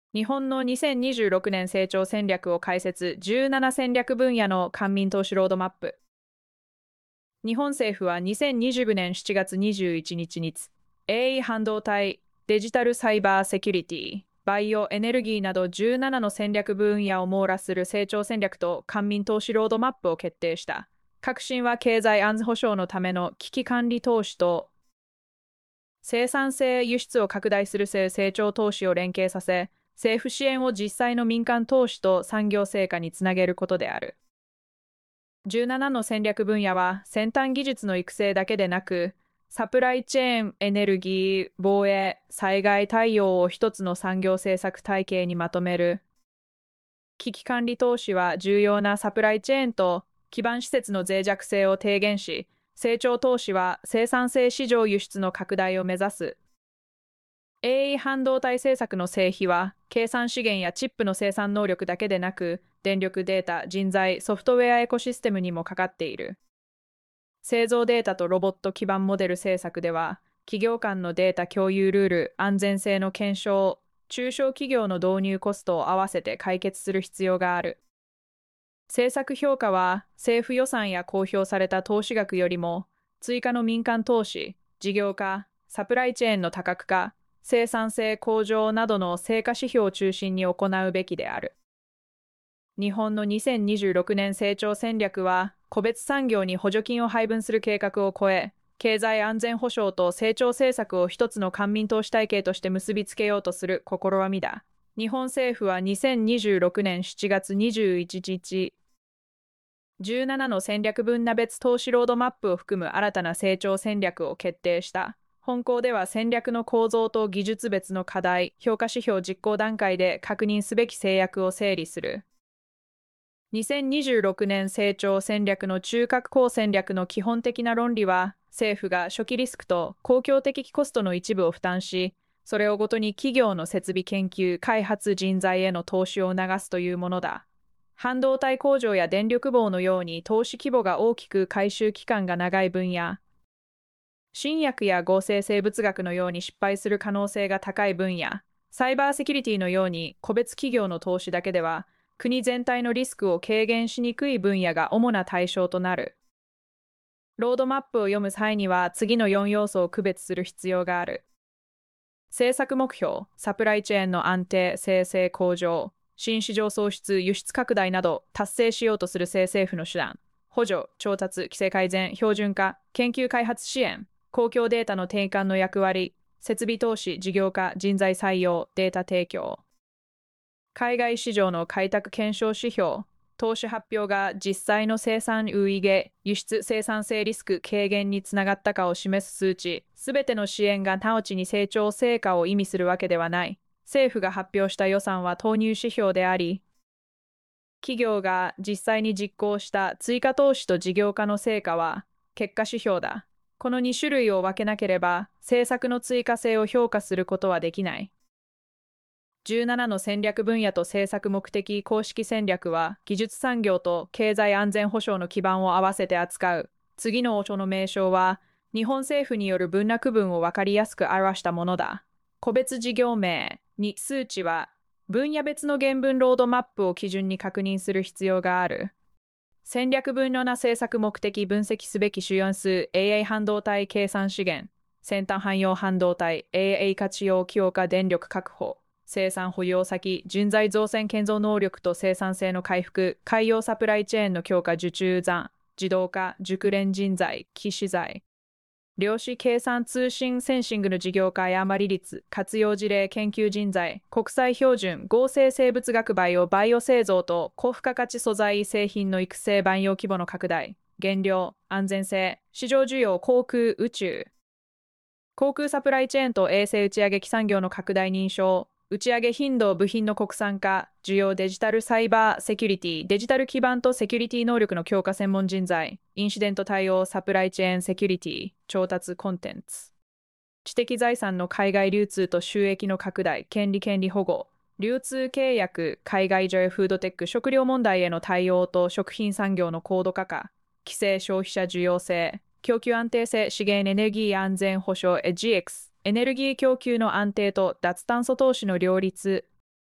日本の2026年成長戦略を解説17戦略分野の官民投資ロードマップ。日本政府は2020年7月21日に AI 半導体、デジタルサイバーセキュリティ、バイオエネルギーなど17の戦略分野を網羅する成長戦略と官民投資ロードマップを決定した。革新は経済安全保障のための危機管理投資と生産性輸出を拡大する成長投資を連携させ、政府支援を実際の民間投資と産業成果につなげることである。17の戦略分野は先端技術の育成だけでなく、サプライチェーン、エネルギー、防衛、災害対応を一つの産業政策体系にまとめる。危機管理投資は重要なサプライチェーンと基盤施設の脆弱性を低減し、成長投資は生産性市場輸出の拡大を目指す。AI 半導体政策の成否は、計算資源やチップの生産能力だけでなく、電力データ、人材、ソフトウェアエコシステムにもかかっている。製造データとロボット基盤モデル政策では、企業間のデータ共有ルール、安全性の検証、中小企業の導入コストを合わせて解決する必要がある。政策評価は、政府予算や公表された投資額よりも、追加の民間投資、事業化、サプライチェーンの多角化、生産性向上などの成果指標を中心に行うべきである。日本の2026年成長戦略は、個別産業に補助金を配分する計画を超え、経済安全保障と成長政策を一つの官民投資体系として結びつけようとする試みだ。日本政府は2026年7月21日、17の戦略分野別投資ロードマップを含む新たな成長戦略を決定した。本項では戦略の構造と技術別の課題、評価指標実行段階で確認すべき制約を整理する。2026年成長戦略の中核構戦略の基本的な論理は、政府が初期リスクと公共的コストの一部を負担し、それをごとに企業の設備研究、開発人材への投資を促すというものだ。半導体工場や電力網のように投資規模が大きく回収期間が長い分野、新薬や合成生物学のように失敗する可能性が高い分野、サイバーセキュリティのように個別企業の投資だけでは、国全体のリスクを軽減しにくい分野が主な対象となる。ロードマップを読む際には次の4要素を区別する必要がある。政策目標、サプライチェーンの安定、生成向上、新市場創出、輸出拡大など達成しようとする政府の手段、補助、調達、規制改善、標準化、研究開発支援、公共データの転換の役割、設備投資、事業化、人材採用、データ提供。海外市場の開拓検証指標、投資発表が実際の生産優位下、輸出生産性リスク軽減につながったかを示す数値、すべての支援が直ちに成長成果を意味するわけではない。政府が発表した予算は投入指標であり、企業が実際に実行した追加投資と事業化の成果は結果指標だ。この2種類を分けなければ、政策の追加性を評価することはできない。17の戦略分野と政策目的公式戦略は、技術産業と経済安全保障の基盤を合わせて扱う。次の書の名称は、日本政府による分野区分を分かりやすく表したものだ。個別事業名に数値は、分野別の原文ロードマップを基準に確認する必要がある。戦略分野な政策目的分析すべき主要数 AI 半導体計算資源、先端汎用半導体 AI 活用強化電力確保、生産保有先人材造船建造能力と生産性の回復、海洋サプライチェーンの強化受注残、自動化、熟練人材、機資材。量子計算通信センシングの事業化や余り率、活用事例研究人材、国際標準、合成生物学バイオ製造と高付加価値素材製品の育成万用規模の拡大、原料、安全性、市場需要航空宇宙、航空サプライチェーンと衛星打ち上げ機産業の拡大認証、打ち上げ頻度部品の国産化、需要デジタルサイバーセキュリティ、デジタル基盤とセキュリティ能力の強化専門人材、インシデント対応サプライチェーンセキュリティ、調達コンテンツ。知的財産の海外流通と収益の拡大、権利保護、流通契約、海外上フードテック、食料問題への対応と食品産業の高度化化、規制消費者需要性、供給安定性、資源エネルギー安全保障、GX、エネルギー供給の安定と脱炭素投資の両立。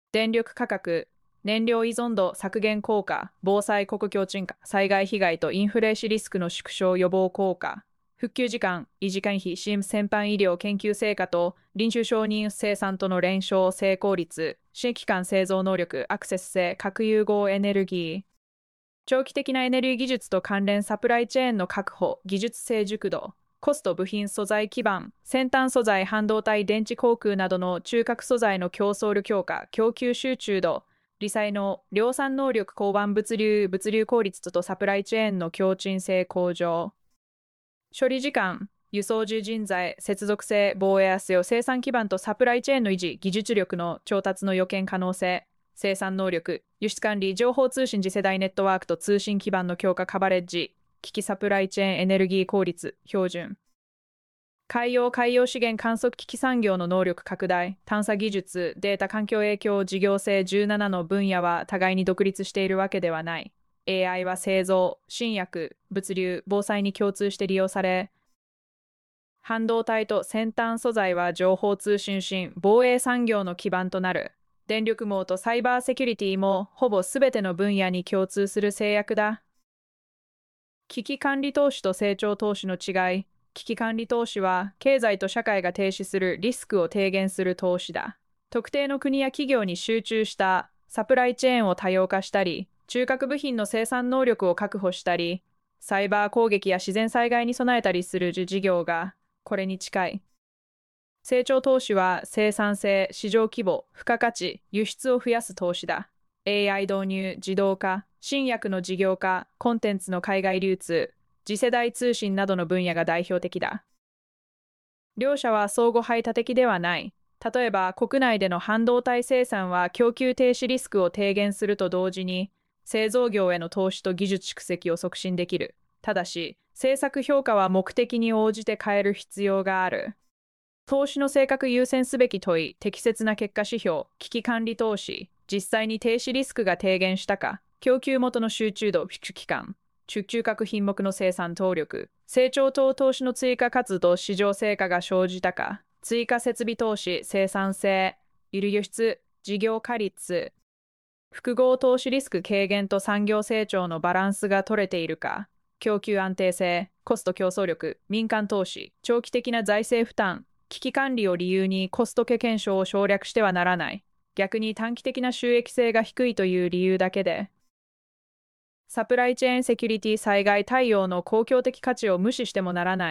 電力価格、燃料依存度削減効果、防災国境沈下、災害被害とインフレーシリスクの縮小予防効果、復旧時間、維持管費、新先般医療研究成果と臨床承認生産との連勝成功率、新規間製造能力、アクセス性、核融合エネルギー、長期的なエネルギー技術と関連サプライチェーンの確保、技術成熟度、コスト部品素材基盤、先端素材半導体電池航空などの中核素材の競争力強化、供給集中度、理災の量産能力交番物流効率とサプライチェーンの強靭性向上、処理時間、輸送時人材、接続性、防衛圧用生産基盤とサプライチェーンの維持、技術力の調達の予見可能性、生産能力、輸出管理、情報通信次世代ネットワークと通信基盤の強化カバレッジ、機器サプライチェーンエネルギー効率、標準。海洋資源観測機器産業の能力拡大、探査技術、データ環境影響事業性17の分野は互いに独立しているわけではない。AI は製造、新薬、物流、防災に共通して利用され、半導体と先端素材は情報通信新防衛産業の基盤となる。電力網とサイバーセキュリティもほぼすべての分野に共通する制約だ。危機管理投資と成長投資の違い。危機管理投資は経済と社会が停止するリスクを低減する投資だ。特定の国や企業に集中したサプライチェーンを多様化したり、中核部品の生産能力を確保したり、サイバー攻撃や自然災害に備えたりする事業がこれに近い。成長投資は生産性、市場規模、付加価値、輸出を増やす投資だ。AI 導入、自動化、新薬の事業化、コンテンツの海外流通、次世代通信などの分野が代表的だ。両者は相互排他的ではない。例えば、国内での半導体生産は供給停止リスクを低減すると同時に、製造業への投資と技術蓄積を促進できる。ただし、政策評価は目的に応じて変える必要がある。投資の性格優先すべき問い、適切な結果指標、危機管理投資、実際に停止リスクが低減したか、供給元の集中度、復旧期間、中核品目の生産動力、成長等投資の追加活動、市場成果が生じたか、追加設備投資、生産性、輸出、事業化率、複合投資リスク軽減と産業成長のバランスが取れているか、供給安定性、コスト競争力、民間投資、長期的な財政負担、危機管理を理由にコスト検証を省略してはならない。逆に短期的な収益性が低いという理由だけで、サプライチェーンセキュリティ災害対応の公共的価値を無視してもならない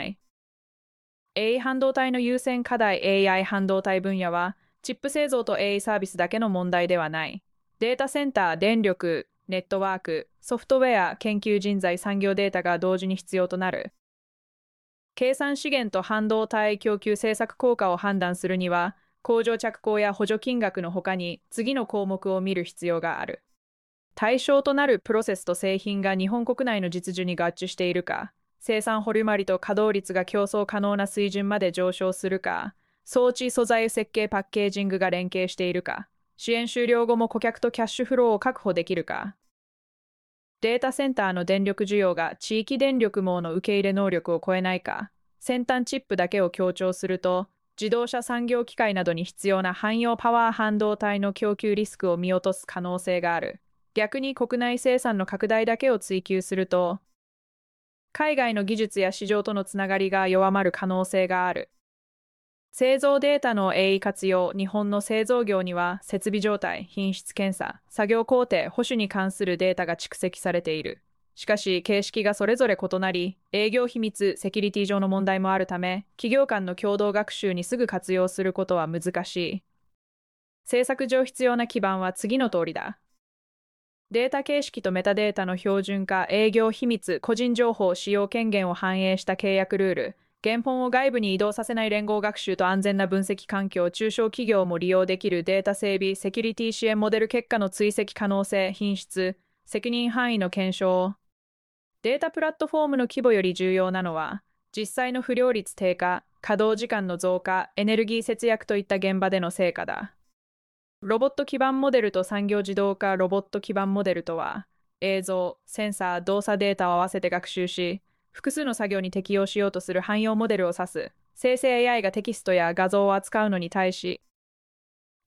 。AI 半導体の優先課題 AI 半導体分野は、チップ製造と AI サービスだけの問題ではない。データセンター、電力、ネットワーク、ソフトウェア、研究人材、産業データが同時に必要となる。計算資源と半導体供給政策効果を判断するには、工場着工や補助金額の他に次の項目を見る必要がある。対象となるプロセスと製品が日本国内の実需に合致しているか、生産保留まりと稼働率が競争可能な水準まで上昇するか、装置素材設計パッケージングが連携しているか、支援終了後も顧客とキャッシュフローを確保できるか、データセンターの電力需要が地域電力網の受け入れ能力を超えないか、先端チップだけを強調すると、自動車産業機械などに必要な汎用パワー半導体の供給リスクを見落とす可能性がある。逆に国内生産の拡大だけを追求すると、海外の技術や市場とのつながりが弱まる可能性がある。製造データの鋭意活用、日本の製造業には設備状態、品質検査、作業工程、保守に関するデータが蓄積されている。しかし、形式がそれぞれ異なり、営業秘密、セキュリティ上の問題もあるため、企業間の共同学習にすぐ活用することは難しい。政策上必要な基盤は次の通りだ。データ形式とメタデータの標準化、営業秘密、個人情報使用権限を反映した契約ルール、原本を外部に移動させない連合学習と安全な分析環境、中小企業も利用できるデータ整備、セキュリティ支援モデル結果の追跡可能性、品質、責任範囲の検証。データプラットフォームの規模より重要なのは、実際の不良率低下、稼働時間の増加、エネルギー節約といった現場での成果だ。ロボット基盤モデルと産業自動化ロボット基盤モデルとは、映像、センサー、動作データを合わせて学習し、複数の作業に適用しようとする汎用モデルを指す。生成 AI がテキストや画像を扱うのに対し、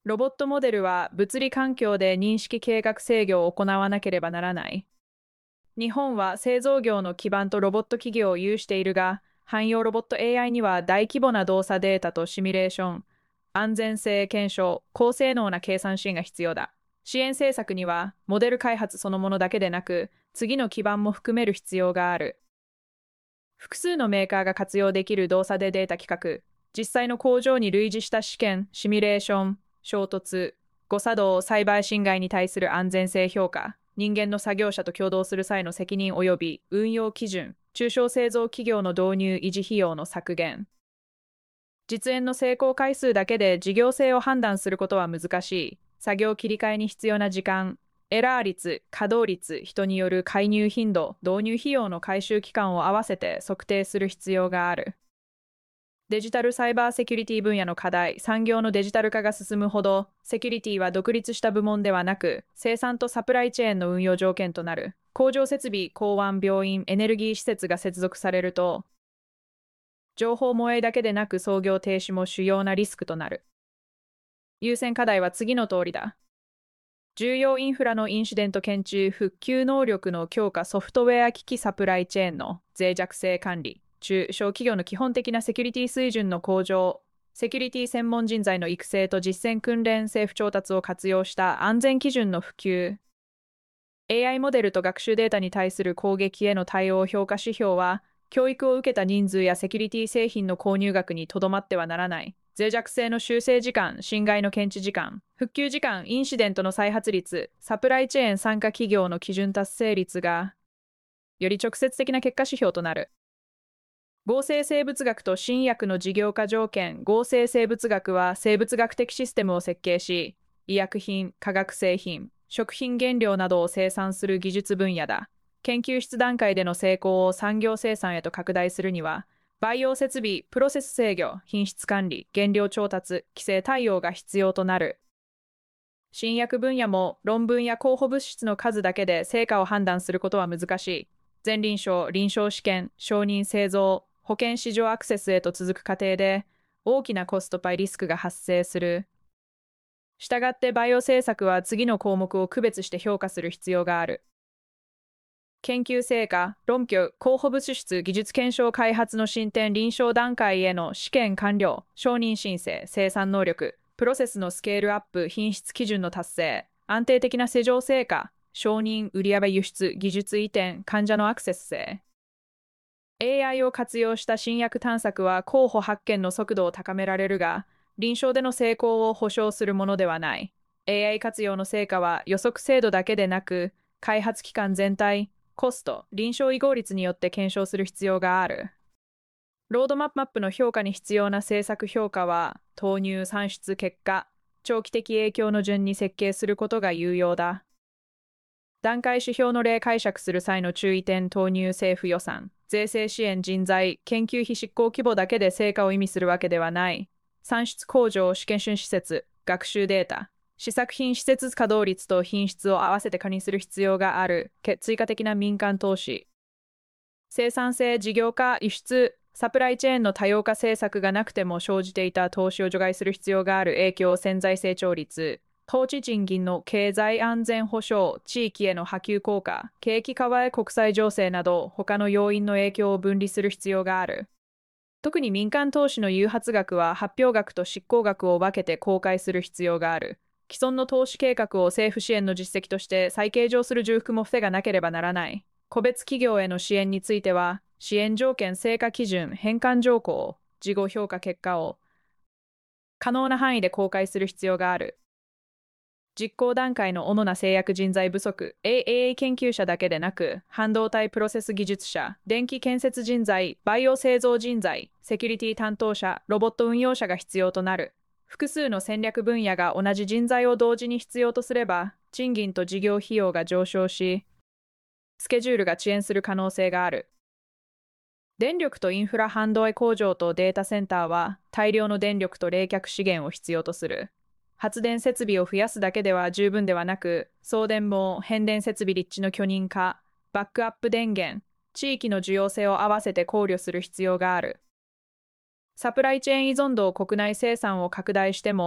ロボットモデルは物理環境で認識計画制御を行わなければならない。日本は製造業の基盤とロボット企業を有しているが、汎用ロボット AI には大規模な動作データとシミュレーション、安全性検証、高性能な計算シーンが必要だ。支援政策には、モデル開発そのものだけでなく、次の基盤も含める必要がある。複数のメーカーが活用できる動作でデータ企画、実際の工場に類似した試験、シミュレーション、衝突、誤作動、サイバー侵害に対する安全性評価、人間の作業者と共同する際の責任及び運用基準、中小製造企業の導入維持費用の削減。実演の成功回数だけで事業性を判断することは難しい。作業切り替えに必要な時間、エラー率、稼働率、人による介入頻度、導入費用の回収期間を合わせて測定する必要がある。デジタルサイバーセキュリティ分野の課題、産業のデジタル化が進むほど、セキュリティは独立した部門ではなく、生産とサプライチェーンの運用条件となる。工場設備、港湾、病院、エネルギー施設が接続されると、情報漏洩だけでなく操業停止も主要なリスクとなる。優先課題は次の通りだ。重要インフラのインシデント検知、復旧能力の強化、ソフトウェア機器サプライチェーンの脆弱性管理、中小企業の基本的なセキュリティ水準の向上、セキュリティ専門人材の育成と実践訓練、政府調達を活用した安全基準の普及、AI モデルと学習データに対する攻撃への対応評価指標は、教育を受けた人数やセキュリティ製品の購入額にとどまってはならない。脆弱性の修正時間、侵害の検知時間、復旧時間、インシデントの再発率、サプライチェーン参加企業の基準達成率が、より直接的な結果指標となる。合成生物学と新薬の事業化条件。合成生物学は生物学的システムを設計し、医薬品、化学製品、食品原料などを生産する技術分野だ。研究室段階での成功を産業生産へと拡大するには、培養設備、プロセス制御、品質管理、原料調達、規制対応が必要となる。新薬分野も論文や候補物質の数だけで成果を判断することは難しい。前臨床、臨床試験、承認製造、保険市場アクセスへと続く過程で大きなコストパイリスクが発生する。したがってバイオ政策は次の項目を区別して評価する必要がある。研究成果、論拠、候補物質、技術検証開発の進展、臨床段階への試験完了、承認申請、生産能力、プロセスのスケールアップ、品質基準の達成、安定的な施錠成果、承認、売上輸出、技術移転、患者のアクセス性。AI を活用した新薬探索は候補発見の速度を高められるが、臨床での成功を保証するものではない。AI 活用の成果は予測精度だけでなく、開発期間全体、コスト、臨床移合率によって検証する必要がある。ロードマップの評価に必要な政策評価は、投入、算出、結果、長期的影響の順に設計することが有用だ。段階指標の例解釈する際の注意点、投入政府予算、税制支援人材、研究費執行規模だけで成果を意味するわけではない。算出工場、試験春施設、学習データ、試作品施設稼働率と品質を合わせて加にする必要がある。追加的な民間投資。生産性、事業化、輸出、サプライチェーンの多様化政策がなくても生じていた投資を除外する必要がある。影響、潜在成長率、統治賃金の経済安全保障、地域への波及効果、景気為替国際情勢など他の要因の影響を分離する必要がある。特に民間投資の誘発額は発表額と執行額を分けて公開する必要がある。既存の投資計画を政府支援の実績として再計上する重複も防がなければならない。個別企業への支援については、支援条件、成果基準、返還条項、事後評価結果を可能な範囲で公開する必要がある。実行段階の主な制約人材不足、AI 研究者だけでなく、半導体プロセス技術者、電気建設人材、バイオ製造人材、セキュリティ担当者、ロボット運用者が必要となる。複数の戦略分野が同じ人材を同時に必要とすれば、賃金と事業費用が上昇し、スケジュールが遅延する可能性がある。電力とインフラ半導体工場とデータセンターは大量の電力と冷却資源を必要とする。発電設備を増やすだけでは十分ではなく、送電網、変電設備立地の許認可、バックアップ電源、地域の需要性を合わせて考慮する必要がある。サプライチェーン依存度を国内生産を拡大しても、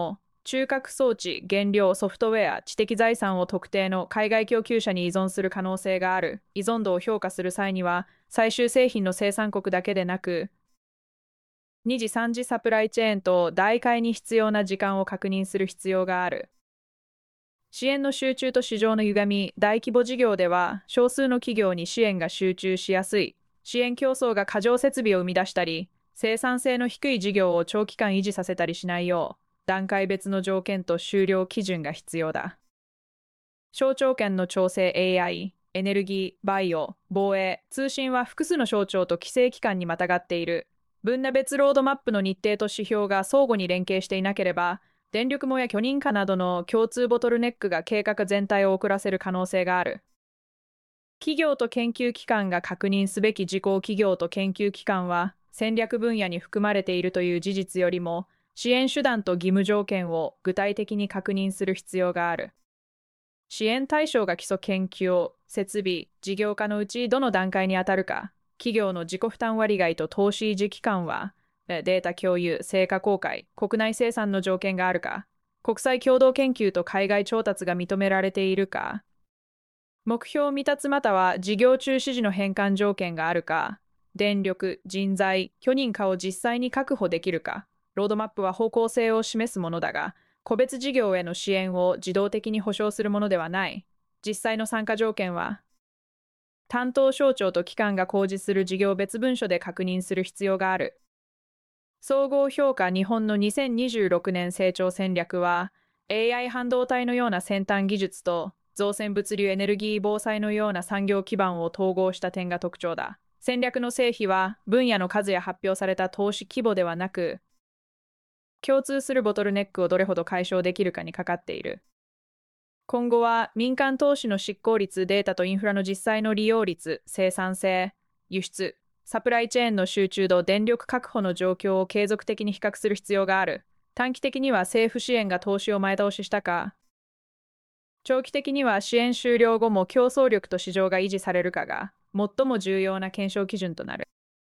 中核装置、原料、ソフトウェア、知的財産を特定の海外供給者に依存する可能性がある。依存度を評価する際には、最終製品の生産国だけでなく、2次3次サプライチェーンと代替に必要な時間を確認する必要がある。支援の集中と市場の歪み、大規模事業では少数の企業に支援が集中しやすい。支援競争が過剰設備を生み出したり、生産性の低い事業を長期間維持させたりしないよう、段階別の条件と終了基準が必要だ。省庁間の調整 AI、エネルギー、バイオ、防衛、通信は複数の省庁と規制機関にまたがっている。分野別ロードマップの日程と指標が相互に連携していなければ、電力網や許認可などの共通ボトルネックが計画全体を遅らせる可能性がある。企業と研究機関が確認すべき事項。企業と研究機関は戦略分野に含まれているという事実よりも、支援手段と義務条件を具体的に確認する必要がある。支援対象が基礎研究、設備、事業化のうちどの段階に当たるか、企業の自己負担割買と投資維持期間は、データ共有、成果公開、国内生産の条件があるか、国際共同研究と海外調達が認められているか、目標未達または事業中止時の返還条件があるか、電力、人材、許認可を実際に確保できるか、ロードマップは方向性を示すものだが、個別事業への支援を自動的に保障するものではない。実際の参加条件は、担当省庁と機関が公示する事業別文書で確認する必要がある。総合評価。日本の2026年成長戦略は、AI 半導体のような先端技術と造船物流エネルギー防災のような産業基盤を統合した点が特徴だ。戦略の成否は分野の数や発表された投資規模ではなく、共通するボトルネックをどれほど解消できるかにかかっている。今後は民間投資の執行率、データとインフラの実際の利用率、生産性、輸出、サプライチェーンの集中度、電力確保の状況を継続的に比較する必要がある。短期的には政府支援が投資を前倒ししたか、長期的には支援終了後も競争力と市場が維持されるかが最も重要な検証基準となる。